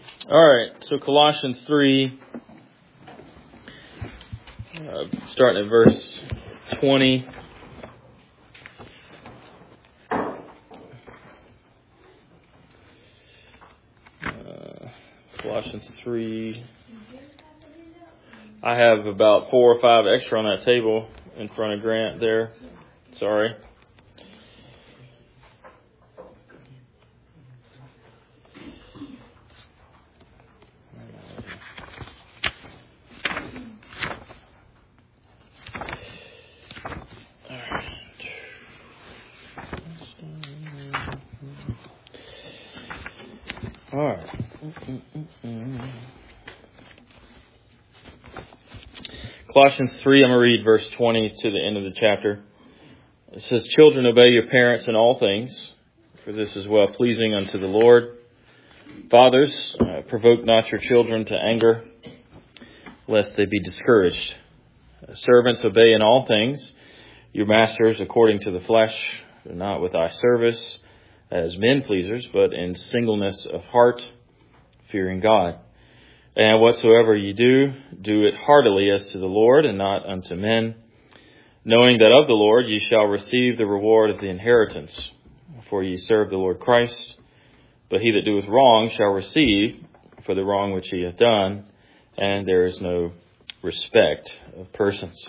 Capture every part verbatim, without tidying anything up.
All right, so Colossians three, uh, starting at verse twenty. Uh, Colossians three. I have about four or five extra on that table in front of Grant there. Sorry. All right. Colossians three, I'm going to read verse twenty to the end of the chapter. It says, "Children, obey your parents in all things, for this is well pleasing unto the Lord. Fathers, uh, provoke not your children to anger, lest they be discouraged. Uh, servants, obey in all things your masters according to the flesh, not with eye service as men pleasers, but in singleness of heart, fearing God. And whatsoever ye do, do it heartily as to the Lord and not unto men, knowing that of the Lord ye shall receive the reward of the inheritance. For ye serve the Lord Christ. But he that doeth wrong shall receive for the wrong which he hath done, and there is no respect of persons."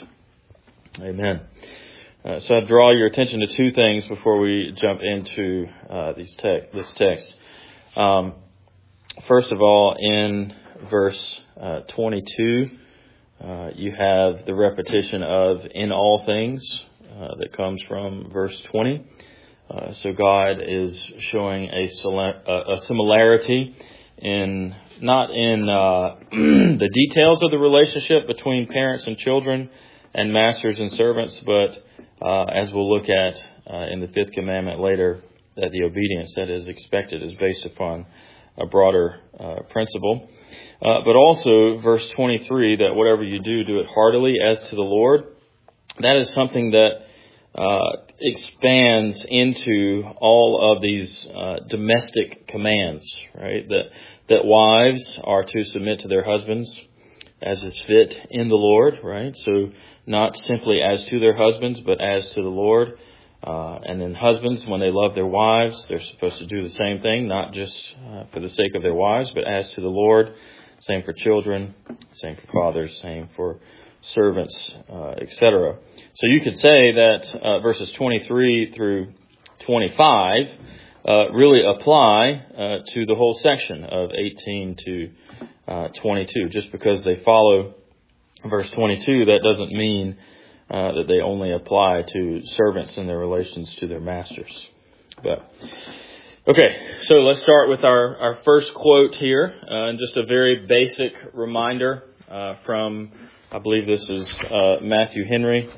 Amen. Uh, so I draw your attention to two things before we jump into uh, these te- this text. Um, first of all, in verse uh, twenty-two, uh, you have the repetition of "in all things" uh, that comes from verse twenty. Uh, so God is showing a, a similarity in not in uh, the details of the relationship between parents and children and masters and servants, but uh, as we'll look at uh, in the fifth commandment later, that the obedience that is expected is based upon a broader uh, principle. Uh, but also verse twenty-three, that whatever you do, do it heartily as to the Lord. That is something that uh, expands into all of these uh, domestic commands, right? That that wives are to submit to their husbands as is fit in the Lord, right? So not simply as to their husbands, but as to the Lord. Uh, and then husbands, when they love their wives, they're supposed to do the same thing, not just uh, for the sake of their wives, but as to the Lord. Same for children, same for fathers, same for servants, uh, et cetera. So you could say that uh, verses twenty-three through twenty-five uh, really apply uh, to the whole section of eighteen to twenty-two. Just because they follow verse twenty-two, that doesn't mean uh, that they only apply to servants in their relations to their masters. But okay, so let's start with our, our first quote here, uh, and just a very basic reminder uh, from, I believe this is uh, Matthew Henry.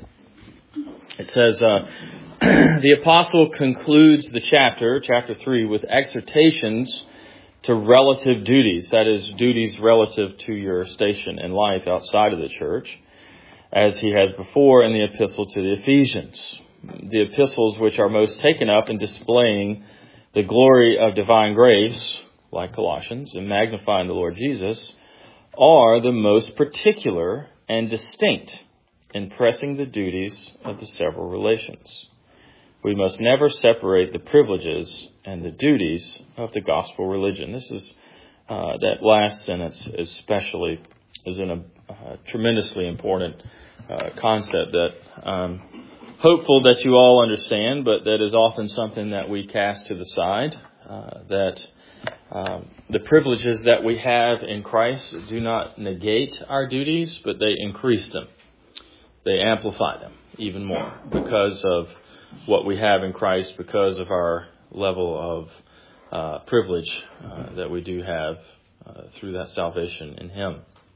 It says, uh, the apostle concludes the chapter, chapter three, with exhortations to relative duties, that is, duties relative to your station in life outside of the church, as he has before in the epistle to the Ephesians. The epistles which are most taken up in displaying the glory of divine grace, like Colossians, and magnifying the Lord Jesus, are the most particular and distinct in pressing the duties of the several relations. We must never separate the privileges and the duties of the gospel religion. This is, uh, that last sentence especially is in a uh, tremendously important uh, concept that I'm hopeful that you all understand, but that is often something that we cast to the side, uh, that um, the privileges that we have in Christ do not negate our duties, but they increase them. They amplify them even more because of what we have in Christ, because of our level of uh, privilege uh, that we do have uh, through that salvation in Him.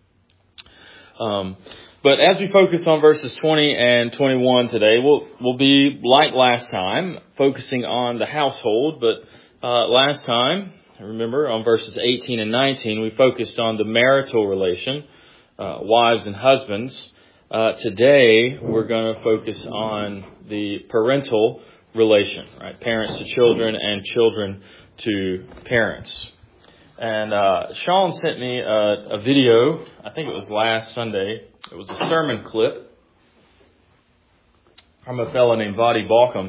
Um, but as we focus on verses twenty and twenty-one today, we'll we'll be like last time, focusing on the household. But uh, last time, remember, on verses eighteen and nineteen, we focused on the marital relation, uh, wives and husbands. Uh, today, we're going to focus on the parental relation, right? Parents to children and children to parents. And uh, Sean sent me a, a video, I think it was last Sunday. It was a sermon clip from a fellow named Voddie Baucham.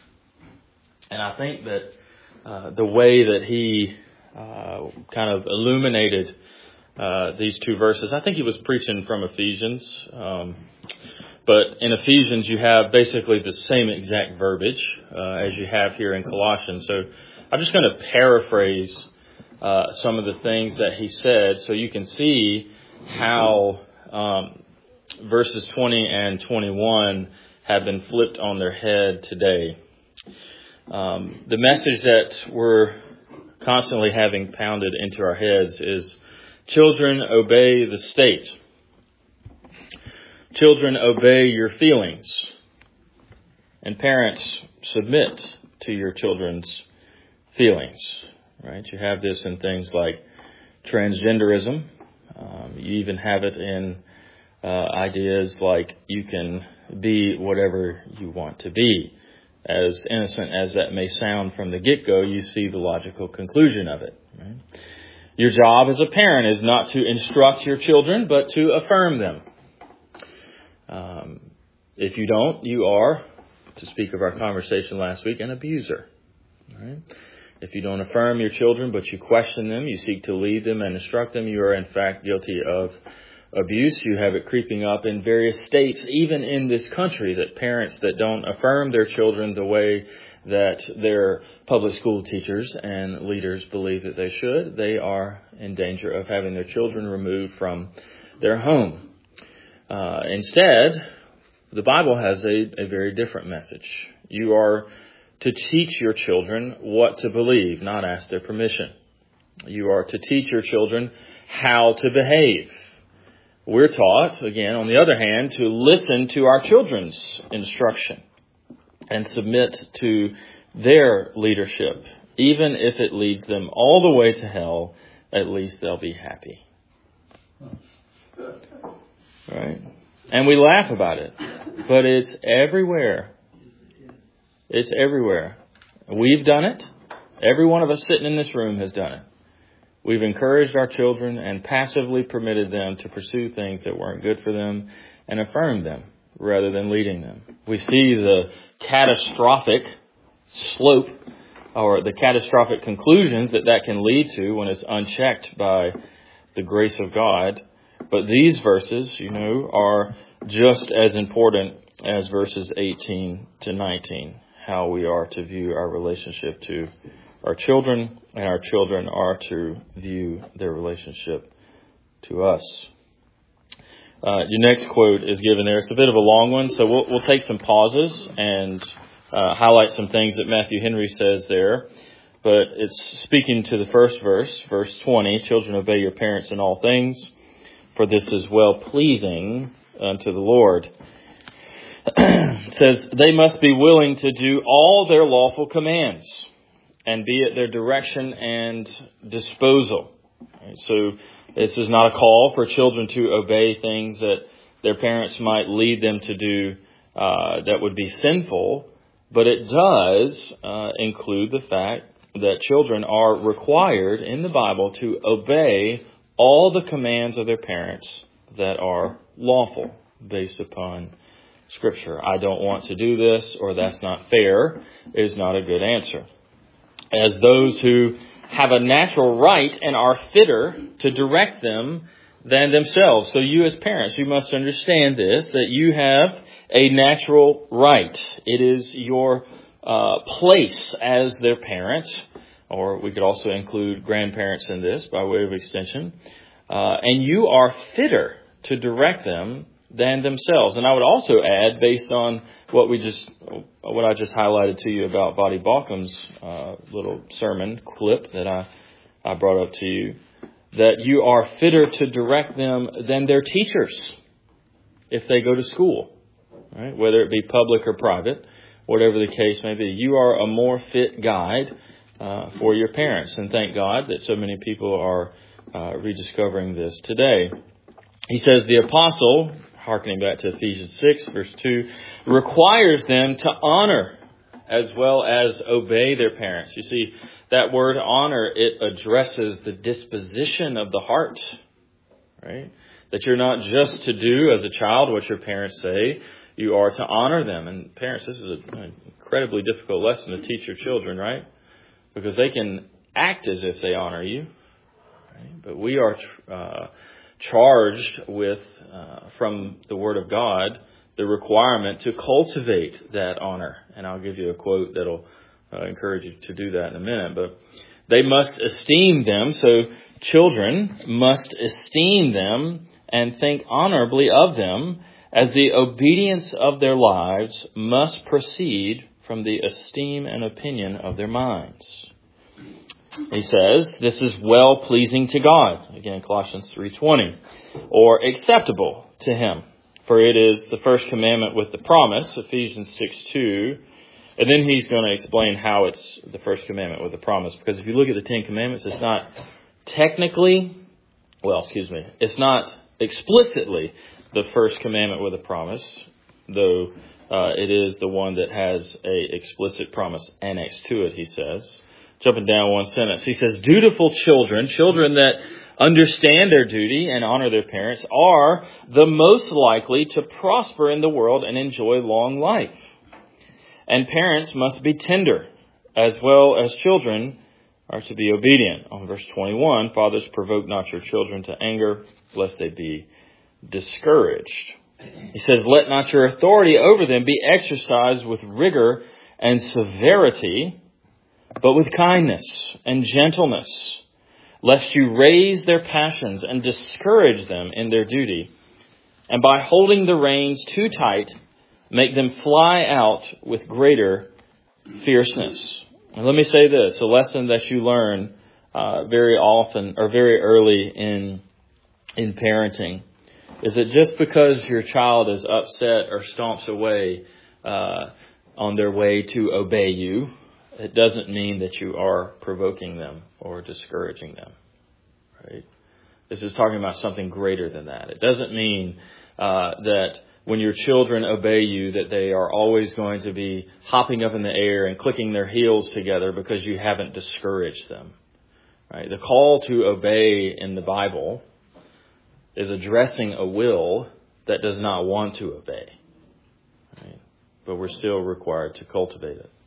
And I think that uh, the way that he uh, kind of illuminated uh, these two verses, I think he was preaching from Ephesians. Um, but in Ephesians, you have basically the same exact verbiage uh, as you have here in Colossians. So I'm just going to paraphrase uh, some of the things that he said so you can see how um, verses twenty and twenty-one have been flipped on their head today. Um, the message that we're constantly having pounded into our heads is children, obey the state. Children, obey your feelings. And parents, submit to your children's feelings. Right? You have this in things like transgenderism. Um, you even have it in uh, ideas like you can be whatever you want to be. As innocent as that may sound from the get-go, you see the logical conclusion of it. Right? Your job as a parent is not to instruct your children, but to affirm them. Um, if you don't, you are, to speak of our conversation last week, an abuser. Right? If you don't affirm your children, but you question them, you seek to lead them and instruct them, you are in fact guilty of abuse. You have it creeping up in various states, even in this country, that parents that don't affirm their children the way that their public school teachers and leaders believe that they should, they are in danger of having their children removed from their home. Uh, instead, the Bible has a, a very different message. You are to teach your children what to believe, not ask their permission. You are to teach your children how to behave. We're taught, again, on the other hand, to listen to our children's instruction and submit to their leadership. Even if it leads them all the way to hell, at least they'll be happy. Right? And we laugh about it, but it's everywhere. It's everywhere. We've done it. Every one of us sitting in this room has done it. We've encouraged our children and passively permitted them to pursue things that weren't good for them and affirmed them rather than leading them. We see the catastrophic slope or the catastrophic conclusions that that can lead to when it's unchecked by the grace of God. But these verses, you know, are just as important as verses eighteen to nineteen, how we are to view our relationship to our children, and our children are to view their relationship to us. Uh, your next quote is given there. It's a bit of a long one, so we'll, we'll take some pauses and uh, highlight some things that Matthew Henry says there. But it's speaking to the first verse, verse twenty, children, obey your parents in all things, for this is well-pleasing unto the Lord. It says, they must be willing to do all their lawful commands and be at their direction and disposal. Right, so this is not a call for children to obey things that their parents might lead them to do uh, that would be sinful, but it does uh, include the fact that children are required in the Bible to obey all the commands of their parents that are lawful based upon Scripture. I don't want to do this, or that's not fair, is not a good answer. As those who have a natural right and are fitter to direct them than themselves. So you as parents, you must understand this, that you have a natural right. It is your uh, place as their parents, or we could also include grandparents in this by way of extension. Uh, and you are fitter to direct them than themselves. And I would also add, based on what we just, what I just highlighted to you about Voddie Baucham's uh, little sermon clip that I, I brought up to you, that you are fitter to direct them than their teachers if they go to school, right? Whether it be public or private, whatever the case may be. You are a more fit guide uh, for your parents. And thank God that so many people are uh, rediscovering this today. He says the apostle, hearkening back to Ephesians six, verse two, requires them to honor as well as obey their parents. You see, that word honor, it addresses the disposition of the heart, right? That you're not just to do as a child what your parents say, you are to honor them. And parents, this is an incredibly difficult lesson to teach your children, right? Because they can act as if they honor you, right? But we are uh, charged with, uh, from the Word of God, the requirement to cultivate that honor. And I'll give you a quote that'll uh, encourage you to do that in a minute. But they must esteem them. So children must esteem them and think honorably of them, as the obedience of their lives must proceed from the esteem and opinion of their minds. He says, this is well pleasing to God. Again, Colossians three twenty. Or acceptable to Him. For it is the first commandment with the promise, Ephesians six two. And then he's going to explain how it's the first commandment with the promise. Because if you look at the Ten Commandments, it's not technically, well, excuse me, it's not explicitly the first commandment with a promise, though uh, it is the one that has a explicit promise annexed to it, he says. Jumping down one sentence, he says, dutiful children, children that understand their duty and honor their parents, are the most likely to prosper in the world and enjoy long life. And parents must be tender, as well as children are to be obedient. On verse twenty-one, fathers, provoke not your children to anger, lest they be discouraged. He says, let not your authority over them be exercised with rigor and severity, but with kindness and gentleness, lest you raise their passions and discourage them in their duty, and by holding the reins too tight, make them fly out with greater fierceness. And let me say this, a lesson that you learn uh, very often or very early in in parenting is that just because your child is upset or stomps away uh, on their way to obey you, it doesn't mean that you are provoking them or discouraging them, right? This is talking about something greater than that. It doesn't mean uh, that when your children obey you, that they are always going to be hopping up in the air and clicking their heels together because you haven't discouraged them, right? The call to obey in the Bible is addressing a will that does not want to obey, right? But we're still required to cultivate it.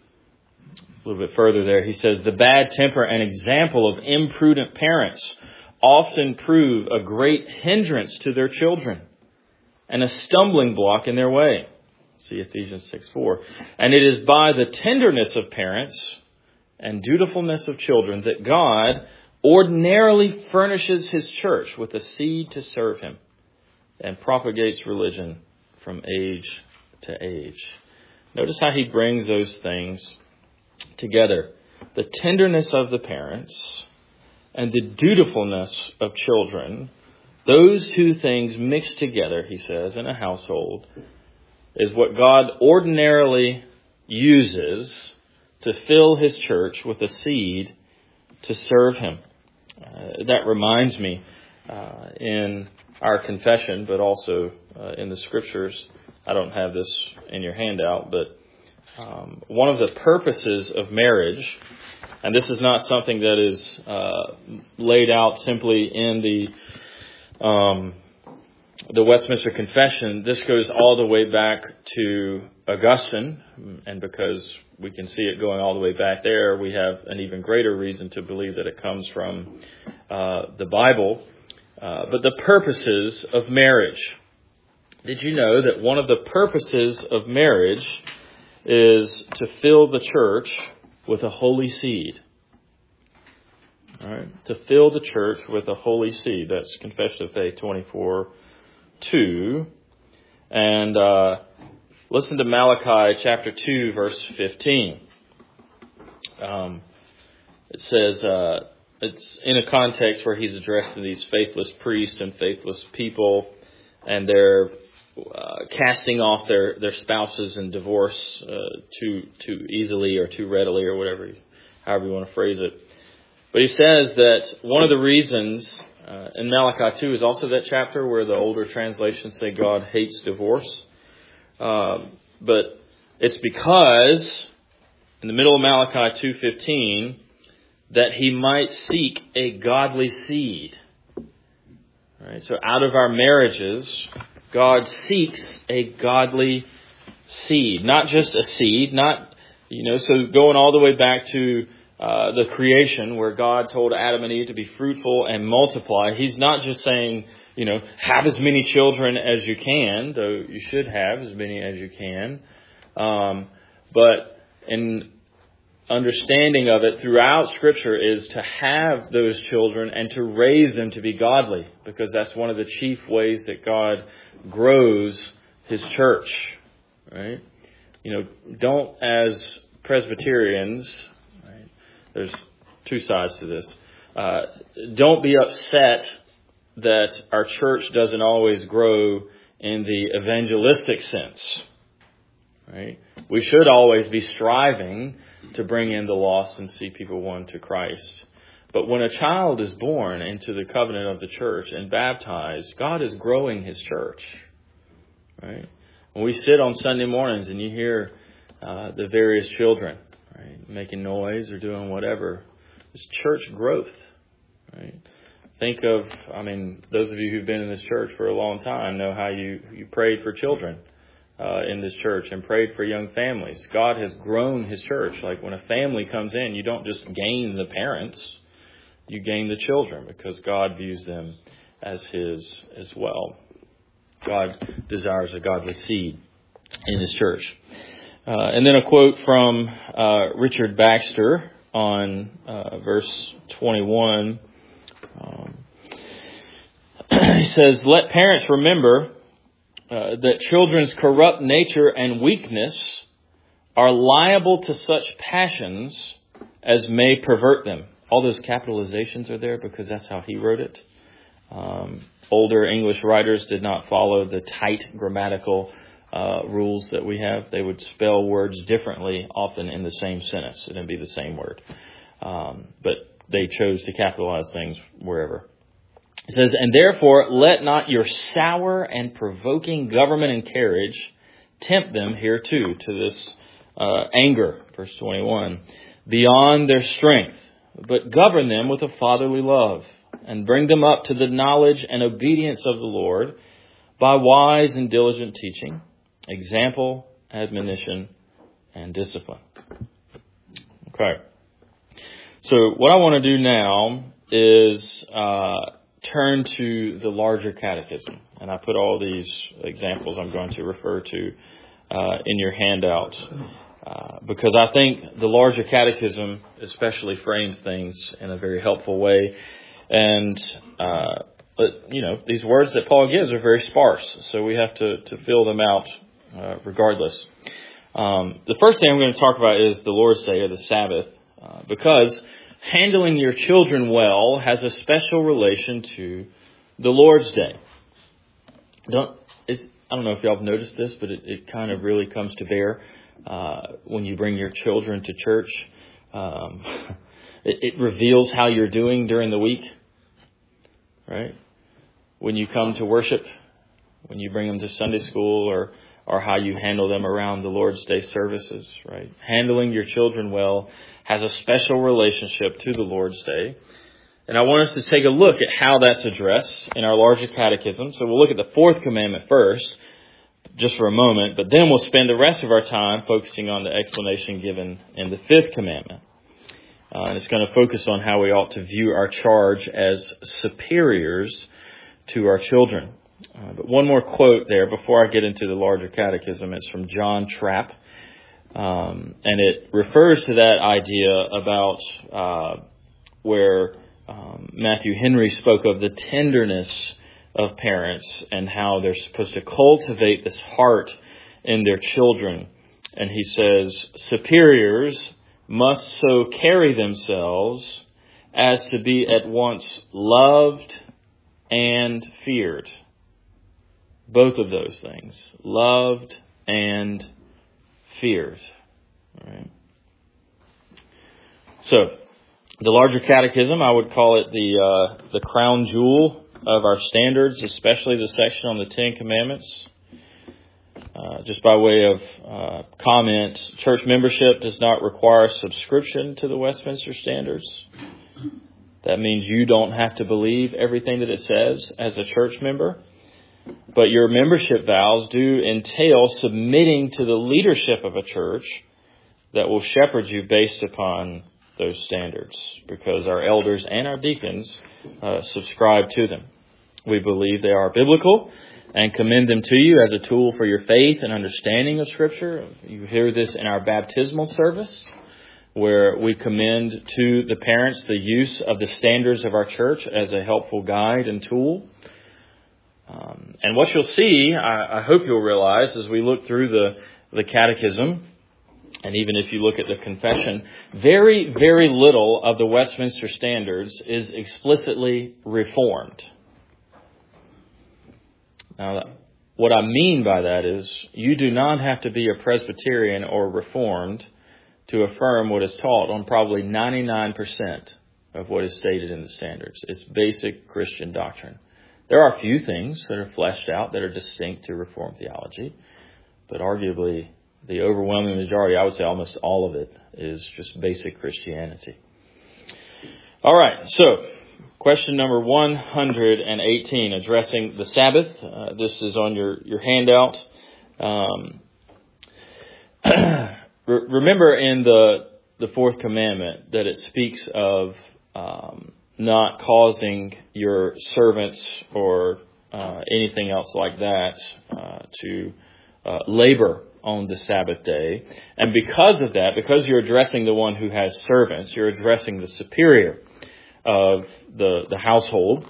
A little bit further there, he says, the bad temper and example of imprudent parents often prove a great hindrance to their children and a stumbling block in their way. See Ephesians six four. And it is by the tenderness of parents and dutifulness of children that God ordinarily furnishes His church with a seed to serve Him and propagates religion from age to age. Notice how he brings those things together. The tenderness of the parents and the dutifulness of children, those two things mixed together, he says, in a household, is what God ordinarily uses to fill His church with a seed to serve Him. Uh, that reminds me, uh, in our confession, but also uh, in the Scriptures, I don't have this in your handout, but um, one of the purposes of marriage, and this is not something that is uh, laid out simply in the um, the Westminster Confession. This goes all the way back to Augustine, and because we can see it going all the way back there, we have an even greater reason to believe that it comes from uh, the Bible. Uh, but the purposes of marriage. Did you know that one of the purposes of marriage is to fill the church with a holy seed? All right, to fill the church with a holy seed. That's Confession of Faith twenty-four two. And uh, listen to Malachi chapter two, verse fifteen. Um, it says, uh, it's in a context where he's addressing these faithless priests and faithless people, and they're uh, casting off their, their spouses in divorce uh, too too easily or too readily, or whatever, however you want to phrase it. But he says that one of the reasons uh, in Malachi two is also that chapter where the older translations say God hates divorce. Uh, but It's because, in the middle of Malachi two fifteen, that he might seek a godly seed. Right? So out of our marriages, God seeks a godly seed. Not just a seed, not, you know, so going all the way back to uh, the creation where God told Adam and Eve to be fruitful and multiply. He's not just saying, you know, have as many children as you can, though you should have as many as you can. Um, but in understanding of it throughout Scripture is to have those children and to raise them to be godly, because that's one of the chief ways that God grows His church, right? You know, don't, as Presbyterians, right, there's two sides to this, uh, don't be upset that our church doesn't always grow in the evangelistic sense, right? We should always be striving to bring in the lost and see people won to Christ. But when a child is born into the covenant of the church and baptized, God is growing His church, right? When we sit on Sunday mornings and you hear uh, the various children, right, making noise or doing whatever, it's church growth, right? Think of, I mean, those of you who've been in this church for a long time know how you, you prayed for children uh, in this church and prayed for young families. God has grown His church. Like when a family comes in, you don't just gain the parents, you gain the children, because God views them as His as well. God desires a godly seed in His church. Uh, and then a quote from uh, Richard Baxter on uh, verse twenty-one. Um, he says, "Let parents remember uh, that children's corrupt nature and weakness are liable to such passions as may pervert them." All those capitalizations are there because that's how he wrote it. Um, older English writers did not follow the tight grammatical uh, rules that we have. They would spell words differently, often in the same sentence. It would be the same word. Um, but they chose to capitalize things wherever. It says, "And therefore let not your sour and provoking government and carriage tempt them hereto," to this uh, anger, verse twenty-one, "beyond their strength, but govern them with a fatherly love, and bring them up to the knowledge and obedience of the Lord by wise and diligent teaching, example, admonition, and discipline." Okay. So what I want to do now is uh, turn to the larger catechism. And I put all these examples I'm going to refer to uh, in your handout. Uh, because I think the larger catechism especially frames things in a very helpful way. And, uh, but, you know, these words that Paul gives are very sparse, so we have to, to fill them out uh, regardless. Um, the first thing I'm going to talk about is the Lord's Day, or the Sabbath, uh, because handling your children well has a special relation to the Lord's Day. Don't, it's, I don't know if y'all have noticed this, but it, it kind of really comes to bear uh, when you bring your children to church. Um, it, it reveals how you're doing during the week, right? When you come to worship, when you bring them to Sunday school, or or how you handle them around the Lord's Day services, right? Handling your children well has a special relationship to the Lord's Day. And I want us to take a look at how that's addressed in our larger catechism. So we'll look at the fourth commandment first, just for a moment, but then we'll spend the rest of our time focusing on the explanation given in the fifth commandment. Uh, and it's going to focus on how we ought to view our charge as superiors to our children. Uh, but one more quote there before I get into the larger catechism. It's from John Trapp. Um, and it refers to that idea about uh, where um, Matthew Henry spoke of the tenderness of parents and how they're supposed to cultivate this heart in their children. And he says, superiors must so carry themselves as to be at once loved and feared. Both of those things, loved and feared. All right. So, the larger catechism, I would call it the uh, the crown jewel of our standards, especially the section on the Ten Commandments. Uh, just by way of uh, comment, church membership does not require subscription to the Westminster Standards. That means you don't have to believe everything that it says as a church member. But your membership vows do entail submitting to the leadership of a church that will shepherd you based upon those standards, because our elders and our deacons uh, subscribe to them. We believe they are biblical and commend them to you as a tool for your faith and understanding of Scripture. You hear this in our baptismal service, where we commend to the parents the use of the standards of our church as a helpful guide and tool. Um, and what you'll see, I, I hope you'll realize, as we look through the, the catechism, and even if you look at the confession, very, very little of the Westminster Standards is explicitly reformed. Now, what I mean by that is you do not have to be a Presbyterian or Reformed to affirm what is taught on probably ninety-nine percent of what is stated in the standards. It's basic Christian doctrine. There are a few things that are fleshed out that are distinct to Reformed theology, but arguably the overwhelming majority, I would say almost all of it, is just basic Christianity. All right, so question number one hundred eighteen, addressing the Sabbath. Uh, this is on your, your handout. Um, re- remember in the, the fourth commandment that it speaks of um, not causing your servants or uh, anything else like that uh, to uh, labor on the Sabbath day. And because of that, because you're addressing the one who has servants, you're addressing the superior of the, the household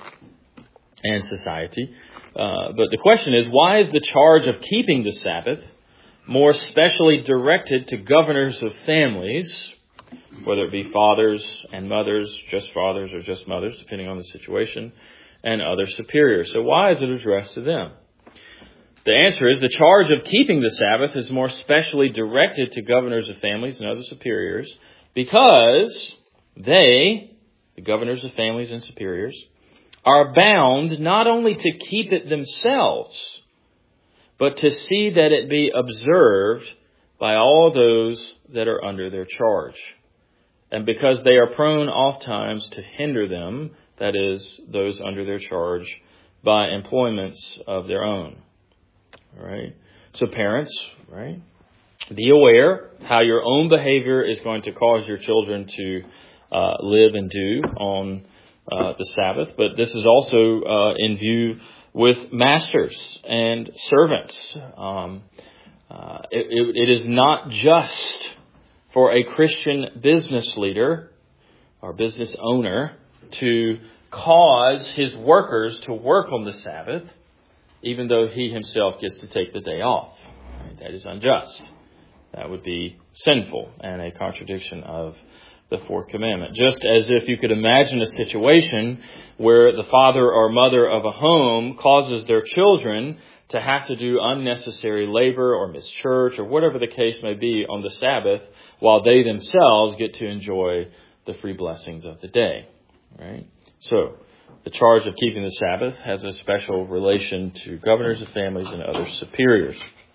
and society. Uh, but the question is, why is the charge of keeping the Sabbath more specially directed to governors of families, whether it be fathers and mothers, just fathers or just mothers, depending on the situation, and other superiors? So why is it addressed to them? The answer is the charge of keeping the Sabbath is more specially directed to governors of families and other superiors because they, the governors of families and superiors, are bound not only to keep it themselves, but to see that it be observed by all those that are under their charge. And because they are prone oftentimes to hinder them, that is, those under their charge, by employments of their own. All right. So parents, right, be aware how your own behavior is going to cause your children to uh, live and do on uh, the Sabbath. But this is also uh, in view with masters and servants. Um, uh, it, it, it is not just for a Christian business leader or business owner to cause his workers to work on the Sabbath, even though he himself gets to take the day off. Right? That is unjust. That would be sinful and a contradiction of the fourth commandment. Just as if you could imagine a situation where the father or mother of a home causes their children to have to do unnecessary labor or miss church or whatever the case may be on the Sabbath, while they themselves get to enjoy the free blessings of the day. Right? So, the charge of keeping the Sabbath has a special relation to governors of families and other superiors.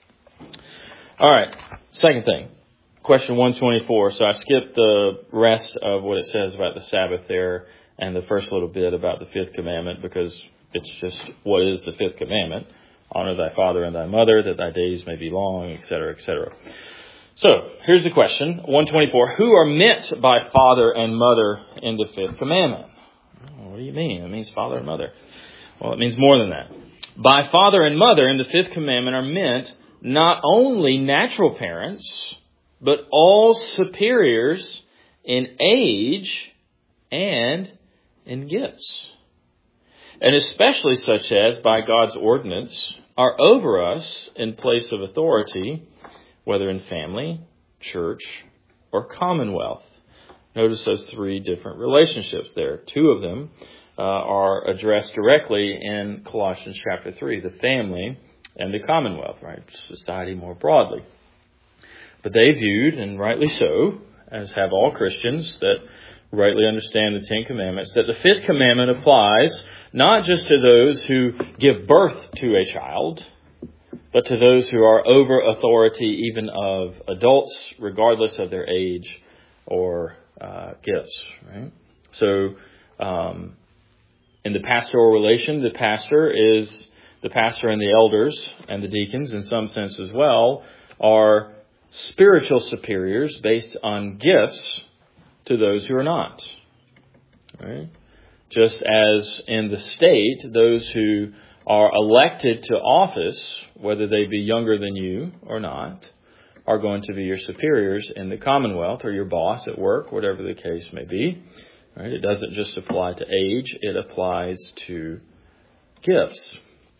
All right, second thing, question one twenty-four. So I skipped the rest of what it says about the Sabbath there and the first little bit about the fifth commandment because it's just what is the fifth commandment. Honor thy father and thy mother, that thy days may be long, et cetera, et cetera. So here's the question, one twenty-four. Who are meant by father and mother in the fifth commandment? What do you mean? It means father and mother. Well, it means more than that. By father and mother in the fifth commandment are meant not only natural parents, but all superiors in age and in gifts. And especially such as, by God's ordinance, are over us in place of authority, whether in family, church, or commonwealth. Notice those three different relationships there. Two of them uh, are addressed directly in Colossians chapter three, the family and the commonwealth, right? Society more broadly. But they viewed, and rightly so, as have all Christians that rightly understand the Ten Commandments, that the fifth commandment applies not just to those who give birth to a child, but to those who are over authority, even of adults, regardless of their age or uh, gifts. Right? So, um, in the pastoral relation, the pastor is the pastor, and the elders and the deacons, in some sense as well, are spiritual superiors based on gifts to those who are not. Right? Just as in the state, those who are elected to office, whether they be younger than you or not, are going to be your superiors in the commonwealth, or your boss at work, whatever the case may be. Right? It doesn't just apply to age, it applies to gifts.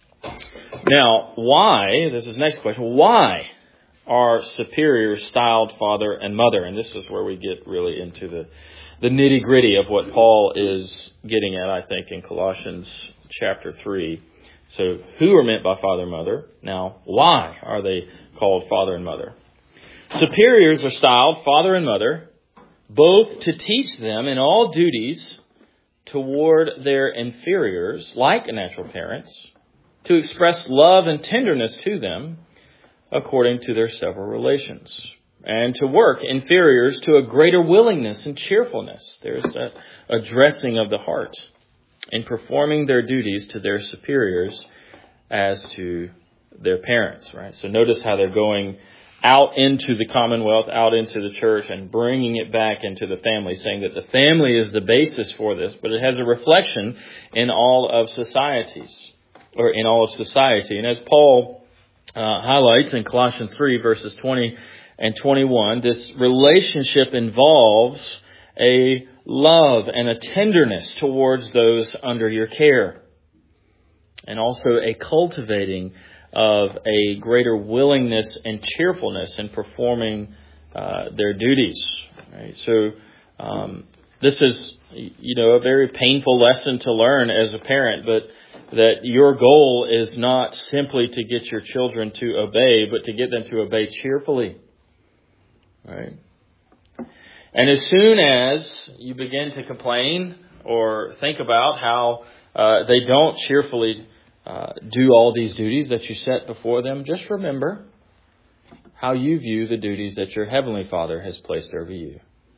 Now, why, this is the next question, why are superiors styled father and mother? And this is where we get really into the, the nitty-gritty of what Paul is getting at, I think, in Colossians chapter three. So, who are meant by father and mother? Now, why are they called father and mother? Superiors are styled father and mother, both to teach them in all duties toward their inferiors, like natural parents, to express love and tenderness to them according to their several relations, and to work inferiors to a greater willingness and cheerfulness. There's a, a dressing of the heart in performing their duties to their superiors as to their parents, right? So notice how they're going out into the commonwealth, out into the church, and bringing it back into the family, saying that the family is the basis for this, but it has a reflection in all of societies, or in all of society. And as Paul uh, highlights in Colossians three, verses twenty and twenty-one, this relationship involves a love and a tenderness towards those under your care, and also a cultivating of a greater willingness and cheerfulness in performing uh, their duties. Right? So um, this is, you know, a very painful lesson to learn as a parent, but that your goal is not simply to get your children to obey, but to get them to obey cheerfully. Right? And as soon as you begin to complain or think about how uh, they don't cheerfully uh, do all these duties that you set before them, just remember how you view the duties that your Heavenly Father has placed over you.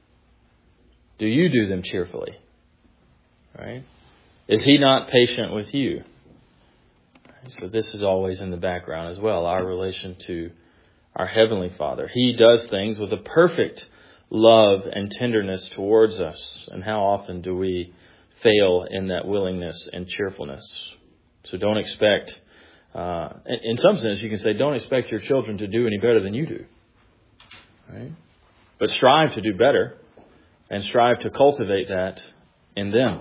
Do you do them cheerfully? Right? Is He not patient with you? So this is always in the background as well, our relation to our Heavenly Father. He does things with a perfect love and tenderness towards us. And how often do we fail in that willingness and cheerfulness? So don't expect, uh, in some sense you can say, don't expect your children to do any better than you do. Right? But strive to do better, and strive to cultivate that in them.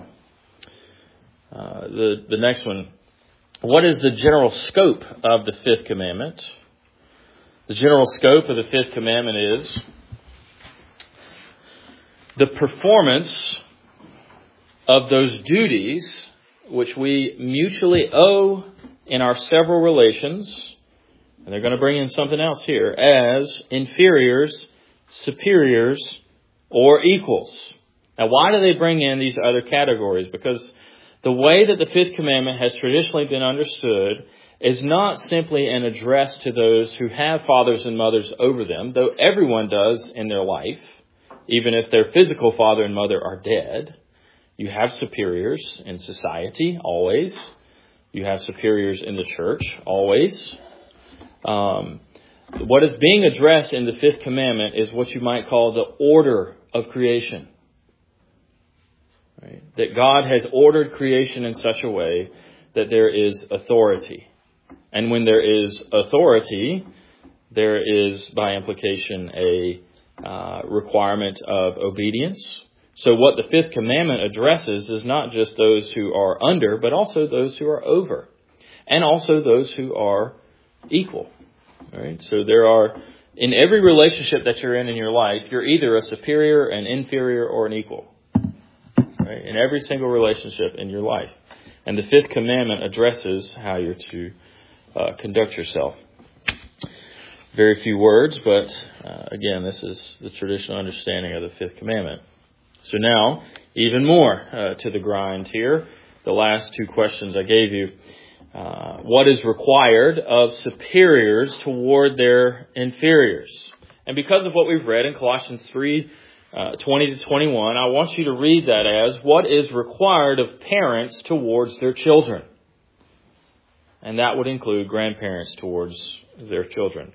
Uh, the, the next one, what is the general scope of the fifth commandment? The general scope of the fifth commandment is the performance of those duties which we mutually owe in our several relations, and they're going to bring in something else here, as inferiors, superiors, or equals. Now, why do they bring in these other categories? Because the way that the fifth commandment has traditionally been understood is not simply an address to those who have fathers and mothers over them, though everyone does in their life, even if their physical father and mother are dead. You have superiors in society, always. You have superiors in the church, always. Um, what is being addressed in the fifth commandment is what you might call the order of creation. Right? That God has ordered creation in such a way that there is authority. And when there is authority, there is, by implication, a uh, requirement of obedience. So what the fifth commandment addresses is not just those who are under, but also those who are over. And also those who are equal. Right? So there are, in every relationship that you're in in your life, you're either a superior, an inferior, or an equal. Right? In every single relationship in your life. And the fifth commandment addresses how you're to uh, conduct yourself. Very few words, but uh, again, this is the traditional understanding of the fifth commandment. So now, even more uh, to the grind here. The last two questions I gave you. uh, what is required of superiors toward their inferiors. And because of what we've read in Colossians three, uh, twenty to twenty-one, I want you to read that as what is required of parents towards their children. And that would include grandparents towards their children.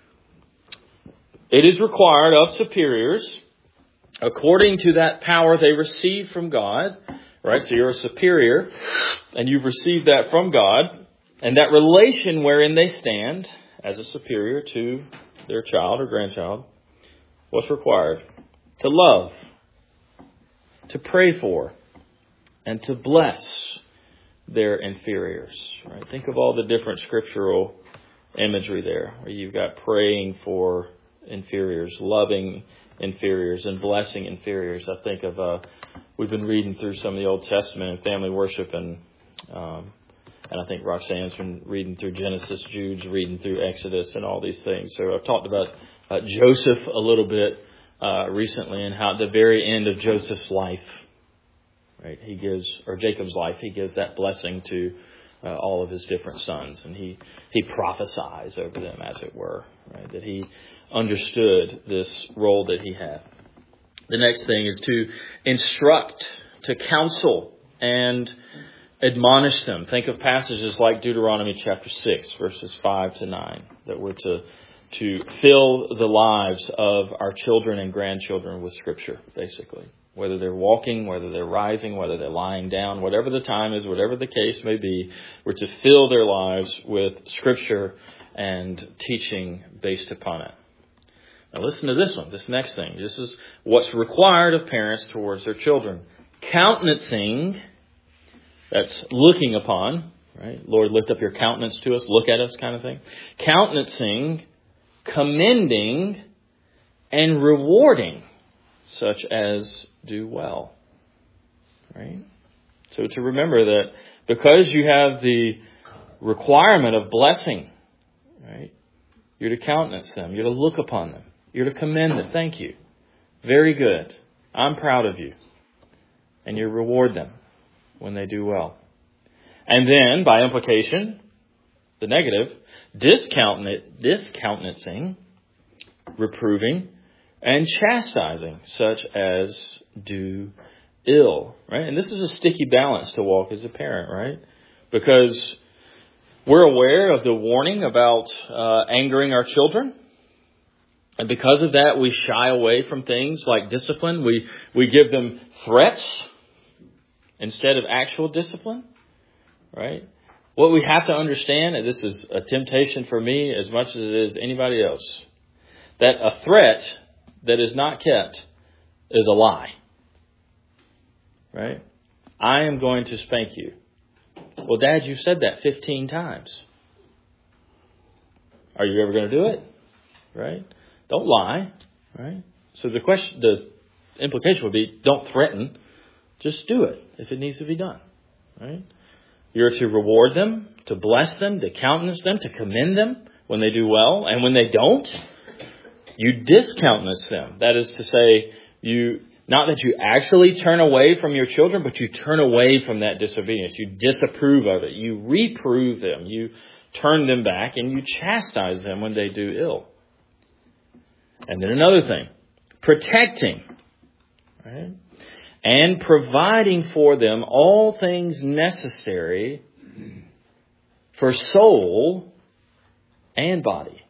It is required of superiors, according to that power they receive from God, right? So you're a superior, and you've received that from God, and that relation wherein they stand as a superior to their child or grandchild, what's required? To love, to pray for, and to bless their inferiors, right? Think of all the different scriptural imagery there, where you've got praying for inferiors, loving inferiors, and blessing inferiors. I think of, uh, we've been reading through some of the Old Testament and family worship, and um, and I think Roxanne's been reading through Genesis, Jude's reading through Exodus, and all these things. So I've talked about uh, Joseph a little bit uh, recently, and how at the very end of Joseph's life, right, he gives, or Jacob's life, he gives that blessing to uh, all of his different sons, and he he prophesies over them, as it were, right, that he understood this role that he had. The next thing is to instruct, to counsel, and admonish them. Think of passages like Deuteronomy chapter six, verses five to nine, that we're to to fill the lives of our children and grandchildren with Scripture, basically. Whether they're walking, whether they're rising, whether they're lying down, whatever the time is, whatever the case may be, we're to fill their lives with Scripture and teaching based upon it. Now listen to this one, this next thing. This is what's required of parents towards their children. Countenancing, that's looking upon, right? Lord, lift up your countenance to us, look at us kind of thing. Countenancing, commending, and rewarding, such as do well, right? So to remember that because you have the requirement of blessing, right? You're to countenance them. You're to look upon them. You're to commend them. Thank you. Very good. I'm proud of you. And you reward them when they do well. And then, by implication, the negative, discountenancing, reproving, and chastising, such as do ill, right? And this is a sticky balance to walk as a parent, right? Because we're aware of the warning about uh, angering our children. And because of that, we shy away from things like discipline. We, we give them threats instead of actual discipline, right? What we have to understand, and this is a temptation for me as much as it is anybody else, that a threat that is not kept is a lie, right? I am going to spank you. Well, Dad, you said that fifteen times. Are you ever going to do it? Right? Don't lie, right? So the question, the implication would be, don't threaten. Just do it if it needs to be done, right? You're to reward them, to bless them, to countenance them, to commend them when they do well. And when they don't, you discountenance them. That is to say, you not that you actually turn away from your children, but you turn away from that disobedience. You disapprove of it. You reprove them. You turn them back, and you chastise them when they do ill. And then another thing, protecting, right? And providing for them all things necessary for soul and body.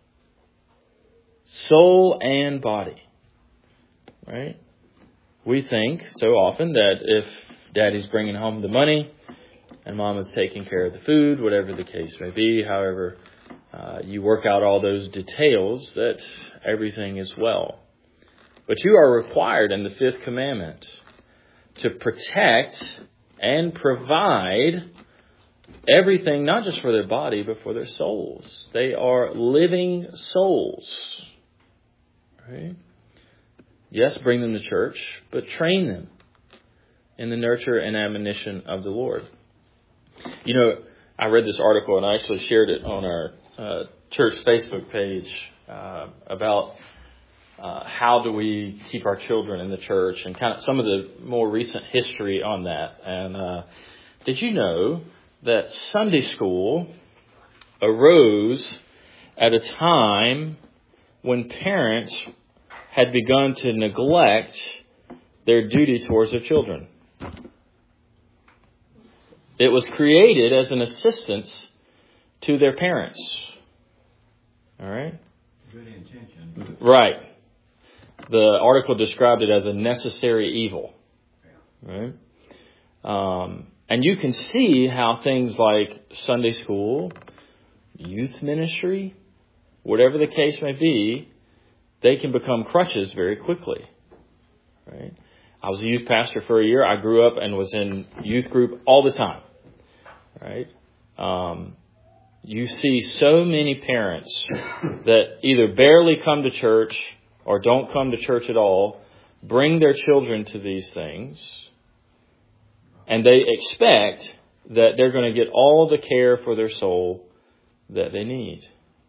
Soul and body, right? We think so often that if Daddy's bringing home the money and Mom is taking care of the food, whatever the case may be, however uh, you work out all those details, that everything is well. But you are required in the fifth commandment to protect and provide everything, not just for their body, but for their souls. They are living souls. Right? Yes, bring them to church, but train them in the nurture and admonition of the Lord. You know, I read this article, and I actually shared it on our uh, church Facebook page uh, about uh, how do we keep our children in the church, and kind of some of the more recent history on that. And uh, did you know that Sunday school arose at a time when parents had begun to neglect their duty towards their children. It was created as an assistance to their parents. All right? Good intention. Right. The article described it as a necessary evil. Right? Um, and you can see how things like Sunday school, youth ministry, whatever the case may be, they can become crutches very quickly. Right? I was a youth pastor for a year. I grew up and was in youth group all the time. Right? Um, you see so many parents that either barely come to church or don't come to church at all, bring their children to these things, and they expect that they're going to get all the care for their soul that they need.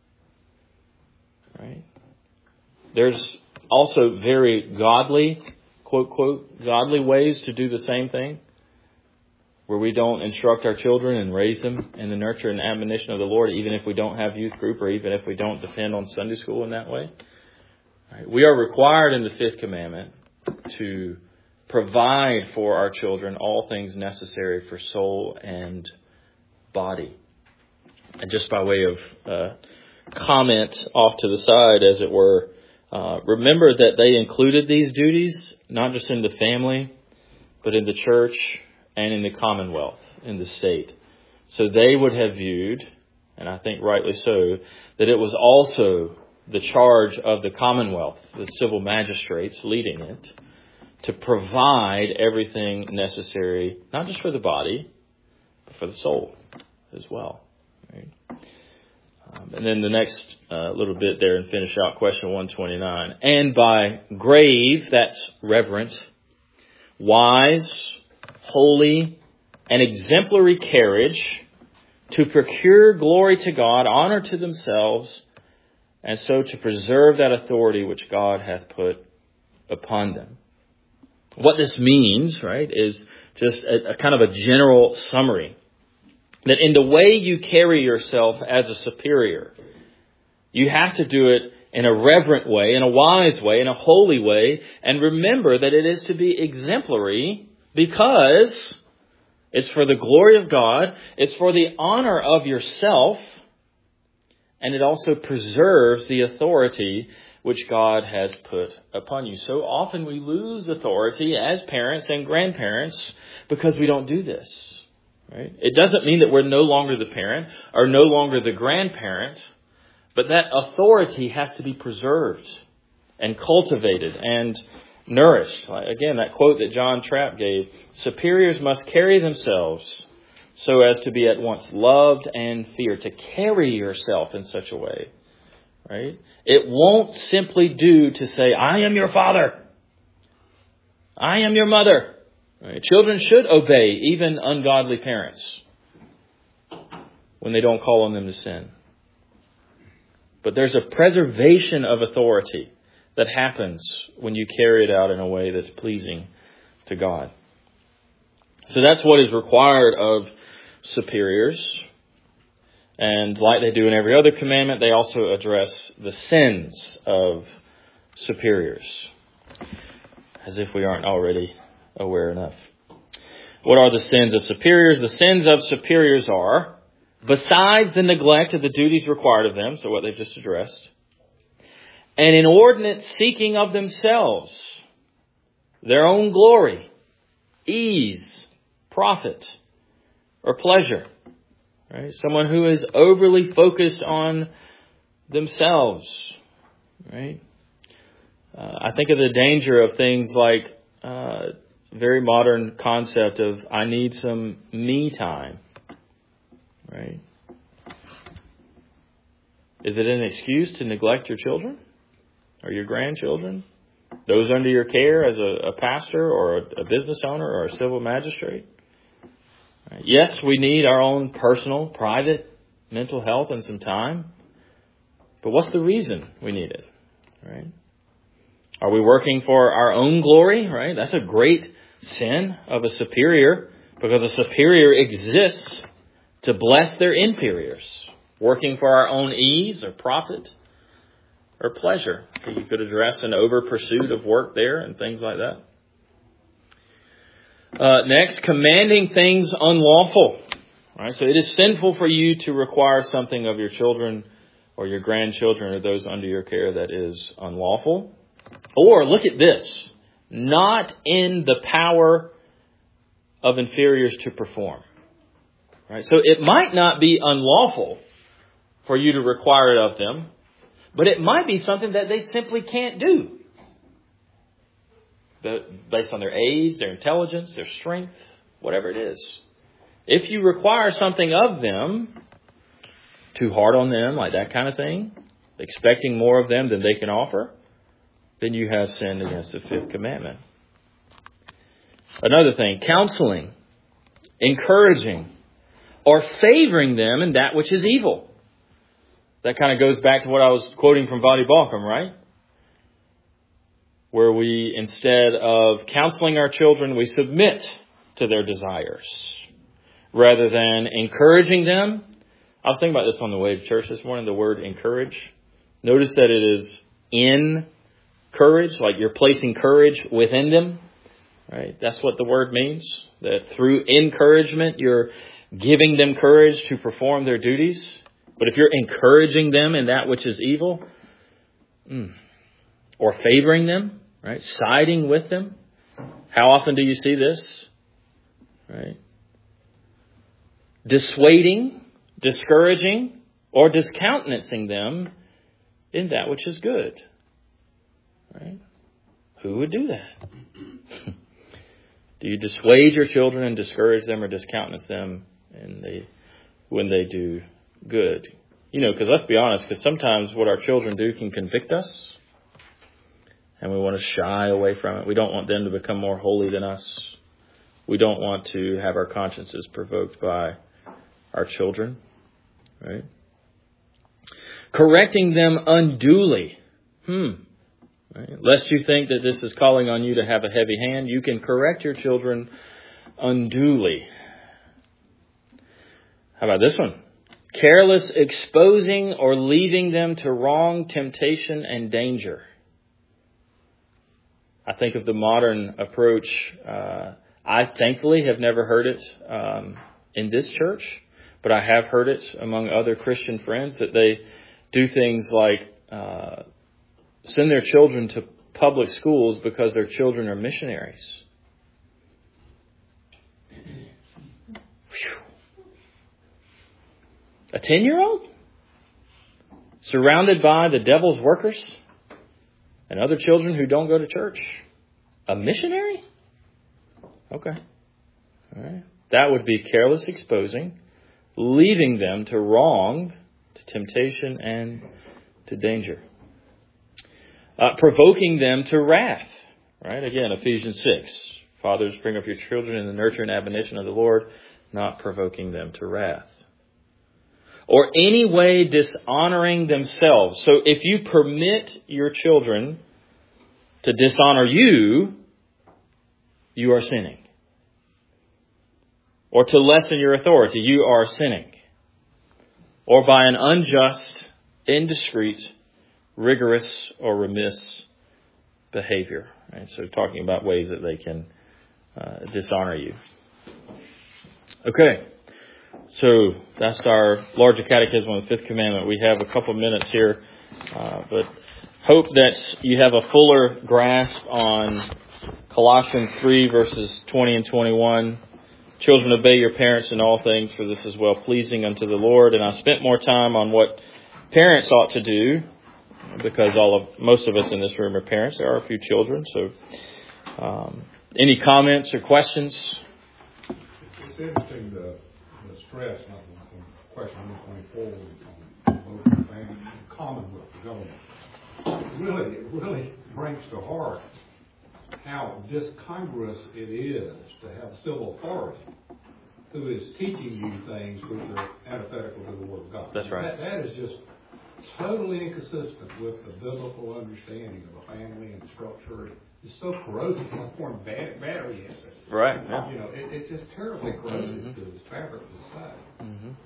Right? There's also very godly, quote, quote, godly ways to do the same thing, where we don't instruct our children and raise them in the nurture and admonition of the Lord, even if we don't have youth group or even if we don't depend on Sunday school in that way. Right? We are required in the fifth commandment to provide for our children all things necessary for soul and body. And just by way of uh, comment off to the side, as it were, uh, remember that they included these duties, not just in the family, but in the church and in the commonwealth, in the state. So they would have viewed, and I think rightly so, that it was also the charge of the commonwealth, the civil magistrates leading it, to provide everything necessary, not just for the body, but for the soul as well. Right? Um, and then the next uh, little bit there and finish out question one twenty-nine. And by grave, that's reverent, wise, holy, and exemplary carriage, to procure glory to God, honor to themselves, and so to preserve that authority which God hath put upon them. What this means, right, is just a, a kind of a general summary. That in the way you carry yourself as a superior, you have to do it in a reverent way, in a wise way, in a holy way, and remember that it is to be exemplary because it's for the glory of God, it's for the honor of yourself, and it also preserves the authority which God has put upon you. So often we lose authority as parents and grandparents because we don't do this. Right? It doesn't mean that we're no longer the parent or no longer the grandparent, but that authority has to be preserved and cultivated and nourished. Again, that quote that John Trapp gave, superiors must carry themselves so as to be at once loved and feared, to carry yourself in such a way. Right? It won't simply do to say, I am your father. I am your mother. Right? Children should obey even ungodly parents when they don't call on them to sin. But there's a preservation of authority that happens when you carry it out in a way that's pleasing to God. So that's what is required of superiors. And like they do in every other commandment, they also address the sins of superiors, as if we aren't already aware enough. What are the sins of superiors? The sins of superiors are, besides the neglect of the duties required of them, so what they've just addressed, an inordinate seeking of themselves, their own glory, ease, profit, or pleasure. Right? Someone who is overly focused on themselves. Right? Uh, I think of the danger of things like uh, very modern concept of I need some me time. Right? Is it an excuse to neglect your children or your grandchildren? Those under your care as a, a pastor or a, a business owner or a civil magistrate? Right? Yes, we need our own personal, private mental health and some time. But what's the reason we need it? Right? Are we working for our own glory? Right? That's a great sin of a superior, because a superior exists to bless their inferiors, working for our own ease or profit or pleasure. You could address an over pursuit of work there and things like that. Uh, next, commanding things unlawful. All right, so it is sinful for you to require something of your children or your grandchildren or those under your care that is unlawful. Or look at this, not in the power of inferiors to perform. All right, so it might not be unlawful for you to require it of them, but it might be something that they simply can't do. Based on their age, their intelligence, their strength, whatever it is. If you require something of them, too hard on them, like that kind of thing, expecting more of them than they can offer, then you have sinned against the fifth commandment. Another thing, counseling, encouraging, or favoring them in that which is evil. That kind of goes back to what I was quoting from Voddie Baucham, right? Where we, instead of counseling our children, we submit to their desires rather than encouraging them. I was thinking about this on the way to church this morning, the word encourage. Notice that it is in courage, like you're placing courage within them. Right? That's what the word means. That through encouragement, you're giving them courage to perform their duties. But if you're encouraging them in that which is evil, mm, or favoring them, right, siding with them, how often do you see this? Right? Dissuading, discouraging, or discountenancing them in that which is good. Right? Who would do that? Do you dissuade your children and discourage them or discountenance them in the, when they do good? You know, because let's be honest, because sometimes what our children do can convict us. And we want to shy away from it. We don't want them to become more holy than us. We don't want to have our consciences provoked by our children. Right? Correcting them unduly. Hmm. Right? Lest you think that this is calling on you to have a heavy hand, you can correct your children unduly. How about this one? Careless exposing or leaving them to wrong, temptation, and danger. I think of the modern approach. Uh, I thankfully have never heard it um, in this church, but I have heard it among other Christian friends that they do things like uh, send their children to public schools because their children are missionaries. Whew. A ten-year-old? Surrounded by the devil's workers? And other children who don't go to church? A missionary? Okay. All right. That would be careless exposing, leaving them to wrong, to temptation, and to danger. Uh, provoking them to wrath. Right? Again, Ephesians six. Fathers, bring up your children in the nurture and admonition of the Lord, not provoking them to wrath. Or any way dishonoring themselves. So if you permit your children to dishonor you, you are sinning. Or to lessen your authority, you are sinning. Or by an unjust, indiscreet, rigorous, or remiss behavior. Right? So talking about ways that they can uh, dishonor you. Okay. So that's our larger catechism on the fifth commandment. We have a couple minutes here, uh, but hope that you have a fuller grasp on Colossians three verses twenty and twenty-one. Children, obey your parents in all things, for this is well pleasing unto the Lord. And I spent more time on what parents ought to do, because all of most of us in this room are parents. There are a few children. So, um, any comments or questions? It's interesting the, the stress on question one twenty-four on both family and Commonwealth government. It really, it really brings to heart how discongruous it is to have civil authority who is teaching you things which are antithetical to the Word of God. That's right. That, that is just totally inconsistent with the biblical understanding of a family and structure. It's so corrosive to form bad battery assets. Right. Yeah. You know, it, it's just terribly corrosive mm-hmm. to the fabric of society. Mm-hmm.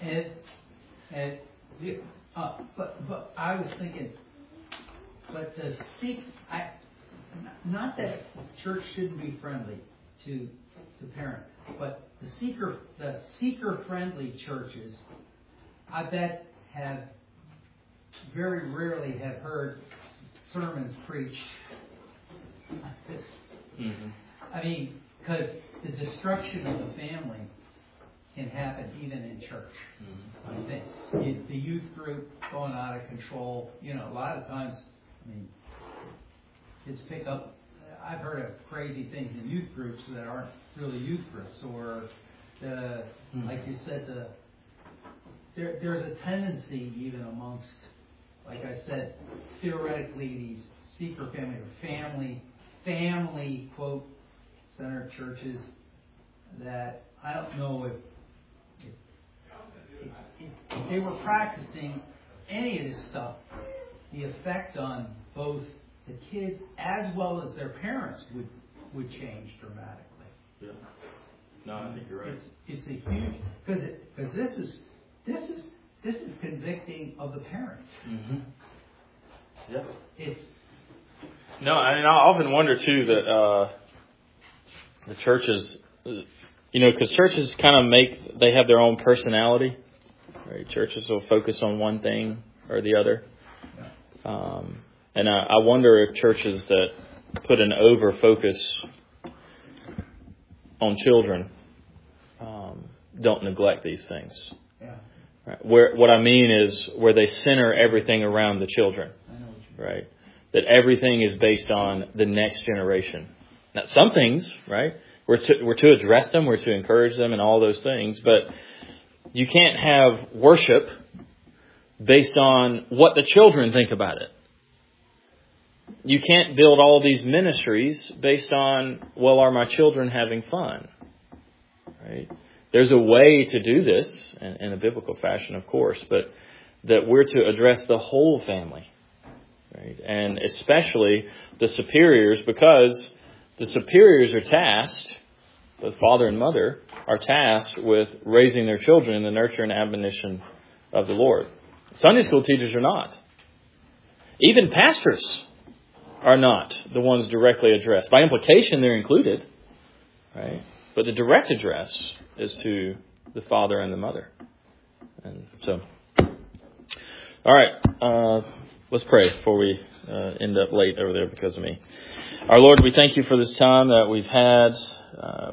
And, and, uh, but, but I was thinking, but the seek, I, not that church shouldn't be friendly to the parent, but the seeker, the seeker-friendly churches, I bet have very rarely have heard sermons preached like this. Mm-hmm. I mean, because the destruction of the family can happen even in church. Mm-hmm. I think it, the youth group going out of control. You know, a lot of times, I mean, kids pick up. I've heard of crazy things in youth groups that aren't really youth groups, or the, mm-hmm. like you said, the there, there's a tendency even amongst, like I said, theoretically these seeker family or family family quote centered churches that I don't know if if, if if they were practicing any of this stuff, the effect on both the kids as well as their parents would would change dramatically. Yeah. No, I think you're right. It's it's a huge because because this is this is this is convicting of the parents. Mm-hmm. Yeah. It's no, and I often wonder too that uh, the churches, you know, because churches kind of make they have their own personality. Right? Churches will focus on one thing or the other. Yeah. Um, And I, I wonder if churches that put an over focus on children um, don't neglect these things. Yeah. Right? Where what I mean is where they center everything around the children. I know what you mean. Right? That everything is based on the next generation. Now, some things, right? We're to, we're to address them, we're to encourage them, and all those things. But you can't have worship based on what the children think about it. You can't build all these ministries based on, well, are my children having fun? Right? There's a way to do this in, in a biblical fashion, of course, but that we're to address the whole family, right? And especially the superiors, because the superiors are tasked, both father and mother, are tasked with raising their children in the nurture and admonition of the Lord. Sunday school teachers are not. Even pastors are not the ones directly addressed. By implication, they're included, right? But the direct address is to the father and the mother. And so, all right, uh, let's pray before we uh, end up late over there because of me. Our Lord, we thank you for this time that we've had. Uh,